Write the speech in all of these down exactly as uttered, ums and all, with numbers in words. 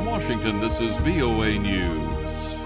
Washington, this is V O A News.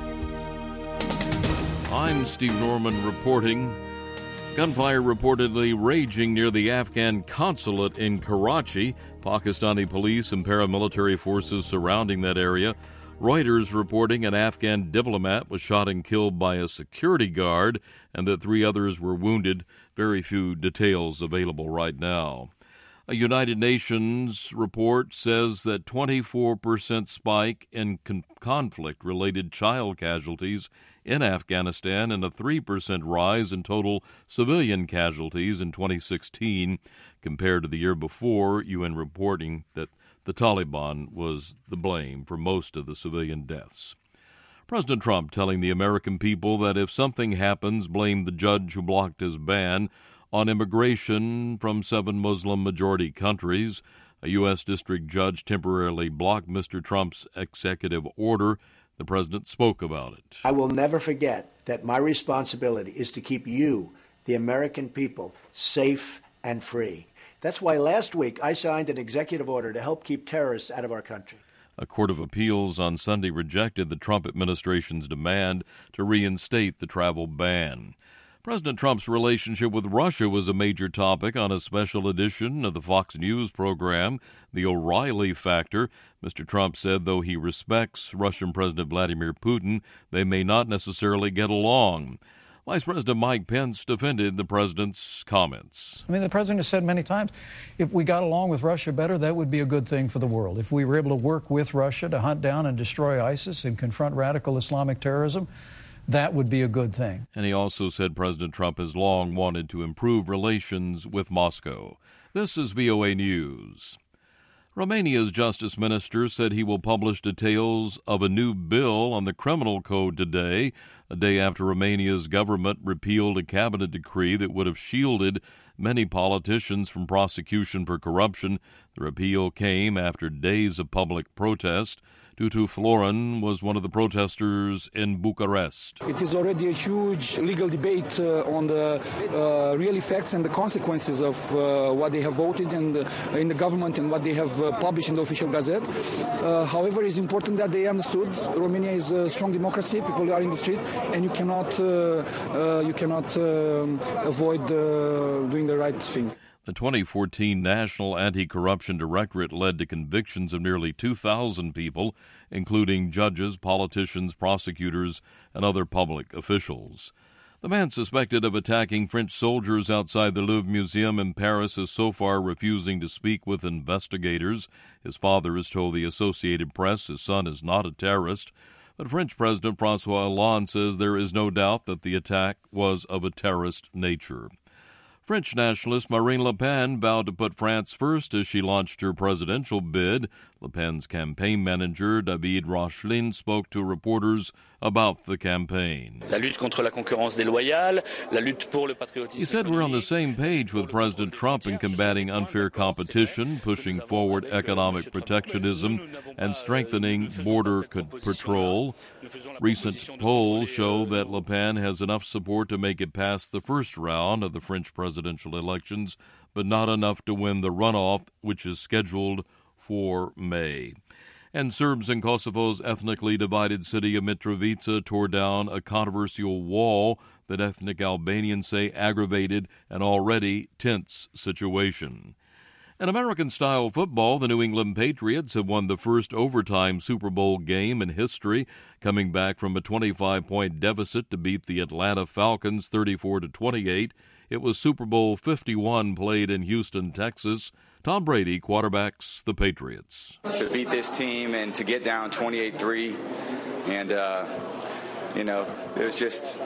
I'm Steve Norman reporting. Gunfire reportedly raging near the Afghan consulate in Karachi. Pakistani police and paramilitary forces surrounding that area. Reuters reporting an Afghan diplomat was shot and killed by a security guard and that three others were wounded. Very few details available right now. A United Nations report says that twenty-four percent spike in con- conflict-related child casualties in Afghanistan and a three percent rise in total civilian casualties in twenty sixteen compared to the year before, U N reporting that the Taliban was the blame for most of the civilian deaths. President Trump telling the American people that if something happens, blame the judge who blocked his ban on immigration from seven Muslim-majority countries. A U S district judge temporarily blocked Mister Trump's executive order. The president spoke about it. I will never forget that my responsibility is to keep you, the American people, safe and free. That's why last week I signed an executive order to help keep terrorists out of our country. A court of appeals on Sunday rejected the Trump administration's demand to reinstate the travel ban. President Trump's relationship with Russia was a major topic on a special edition of the Fox News program, The O'Reilly Factor. Mister Trump said though he respects Russian President Vladimir Putin, they may not necessarily get along. Vice President Mike Pence defended the president's comments. I mean, the president has said many times, if we got along with Russia better, that would be a good thing for the world. If we were able to work with Russia to hunt down and destroy ISIS and confront radical Islamic terrorism, that would be a good thing. And he also said President Trump has long wanted to improve relations with Moscow. This is V O A News. Romania's justice minister said he will publish details of a new bill on the criminal code today, a day after Romania's government repealed a cabinet decree that would have shielded many politicians from prosecution for corruption. The repeal came after days of public protest. Tutu Florin was one of the protesters in Bucharest. It is already a huge legal debate uh, on the uh, real effects and the consequences of uh, what they have voted in the, in the government and what they have uh, published in the official gazette. Uh, however, it's important that they understood Romania is a strong democracy. People are in the street, and you cannot uh, uh, you cannot uh, avoid uh, doing the right thing. The twenty fourteen National Anti-Corruption Directorate led to convictions of nearly two thousand people, including judges, politicians, prosecutors, and other public officials. The man suspected of attacking French soldiers outside the Louvre Museum in Paris is so far refusing to speak with investigators. His father has told the Associated Press his son is not a terrorist, but French President François Hollande says there is no doubt that the attack was of a terrorist nature. French nationalist Marine Le Pen vowed to put France first as she launched her presidential bid. Le Pen's campaign manager, David Rochelin, spoke to reporters about the campaign. La lutte contre la concurrence déloyale, la lutte pour le patriotisme. He said we're on the same page with President Trump in combating unfair competition, pushing forward economic protectionism, and strengthening border patrol. Recent polls show that Le Pen has enough support to make it past the first round of the French presidential elections, but not enough to win the runoff, which is scheduled for May. And Serbs in Kosovo's ethnically divided city of Mitrovica tore down a controversial wall that ethnic Albanians say aggravated an already tense situation. In American-style football, the New England Patriots have won the first overtime Super Bowl game in history, coming back from a twenty-five point deficit to beat the Atlanta Falcons thirty-four to twenty-eight. It was Super Bowl fifty-one played in Houston, Texas. Tom Brady quarterbacks the Patriots. To beat this team and to get down twenty-eight three, and, uh, you know, it was just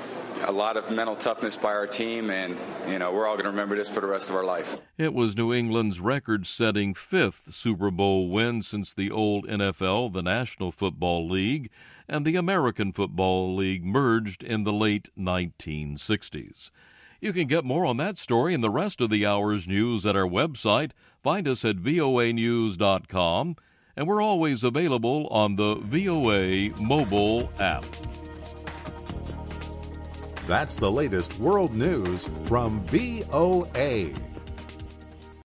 a lot of mental toughness by our team, and, you know, we're all going to remember this for the rest of our life. It was New England's record-setting fifth Super Bowl win since the old N F L, the National Football League, and the American Football League merged in the late nineteen sixties. You can get more on that story and the rest of the hour's news at our website. Find us at V O A news dot com, and we're always available on the V O A mobile app. That's the latest world news from V O A.